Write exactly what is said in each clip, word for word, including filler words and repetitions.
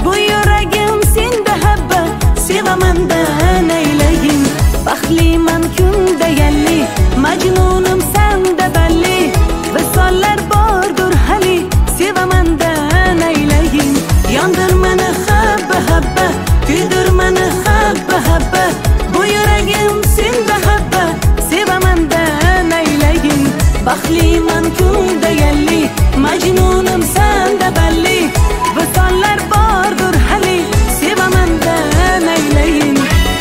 Bu yuragim senda habba, sevamandan aylayin. Baxtliman kunda yalli, majnunum senda balli. Visollar bordur hali, sevamandan aylayin. Yondir meni habba habba, kuydir meni habba habba. Bu yuragim senda habba, sevamandan aylayin. Baxtliman kunda yalli, majnunum senda balli. Visollar bordur hali, sevamandan aylayin.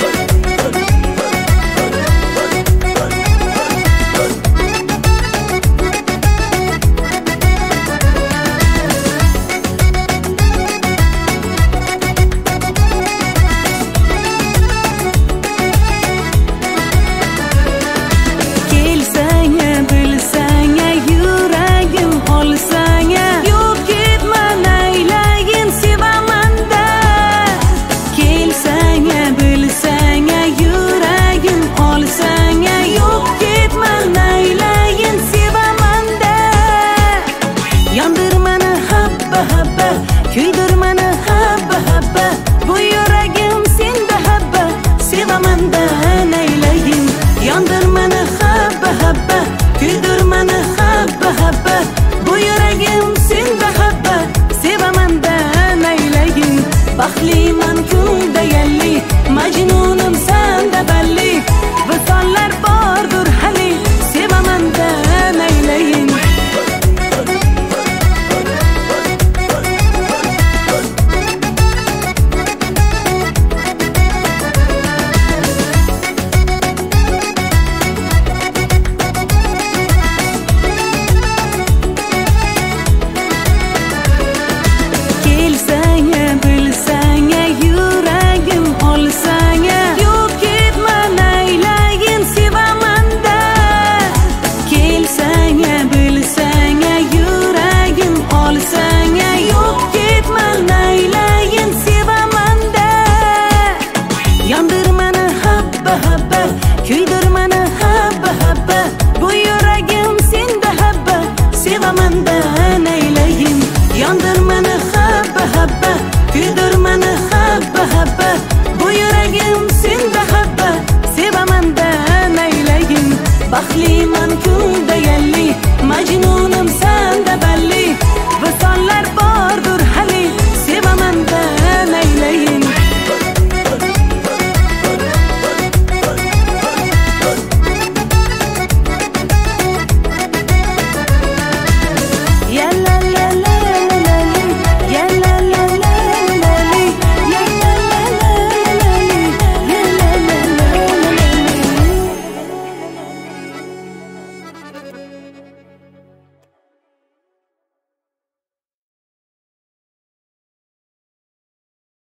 Kuydir meni habba habba, bu yuragim senda habba, sevamandan aylayin. Yondir meni habba habba, kuydir meni habba habba. Bu yuragim senda habba, sevamandan aylayin. Baxtliman